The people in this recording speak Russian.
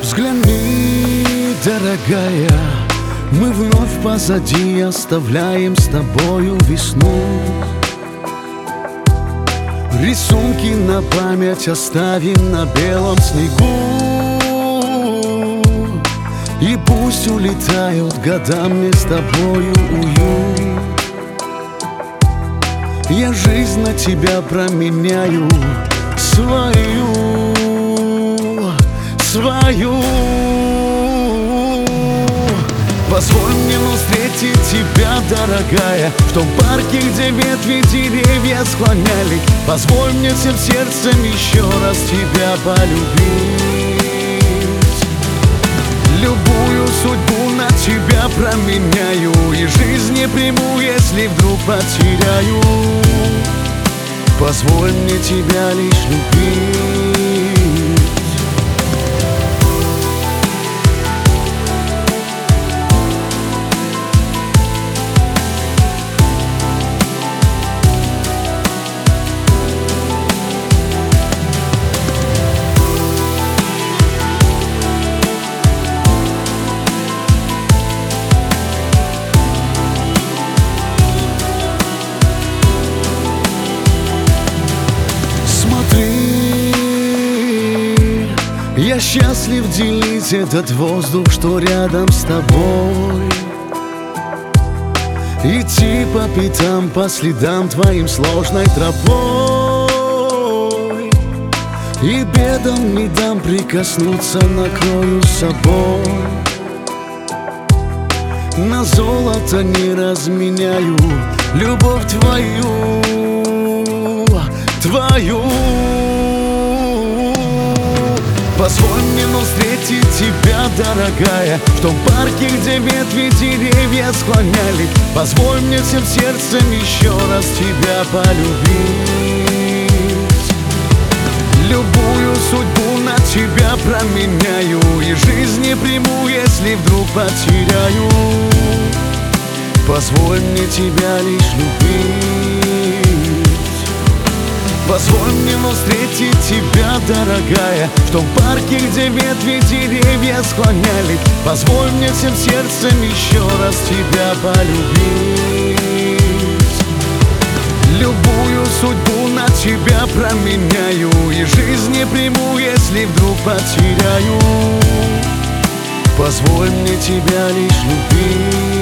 Взгляни, дорогая, мы вновь позади оставляем с тобою весну. Рисунки на память оставим на белом снегу. И пусть улетают года, мне с тобою уют. Я жизнь на тебя променяю, свою. Позволь мне встретить тебя, дорогая, в том парке, где ветви деревья склоняли. Позволь мне всем сердцем еще раз тебя полюбить. Любую судьбу на тебя променяю, и жизнь не приму, если вдруг потеряю. Позволь мне тебя лишь любить. Я счастлив делить этот воздух, что рядом с тобой. Идти по пятам, по следам твоим сложной тропой. И бедам не дам прикоснуться, накрою собой. На золото не разменяю любовь твою, твою. Позволь мне встретить тебя, дорогая, в том парке, где ветви деревья склоняли. Позволь мне всем сердцем еще раз тебя полюбить. Любую судьбу на тебя променяю, и жизнь не приму, если вдруг потеряю. Позволь мне тебя лишь любить. Позволь мне встретить тебя, дорогая, в том парке, где ветви деревья склоняли. Позволь мне всем сердцем еще раз тебя полюбить. Любую судьбу на тебя променяю, и жизнь не приму, если вдруг потеряю. Позволь мне тебя лишь любить.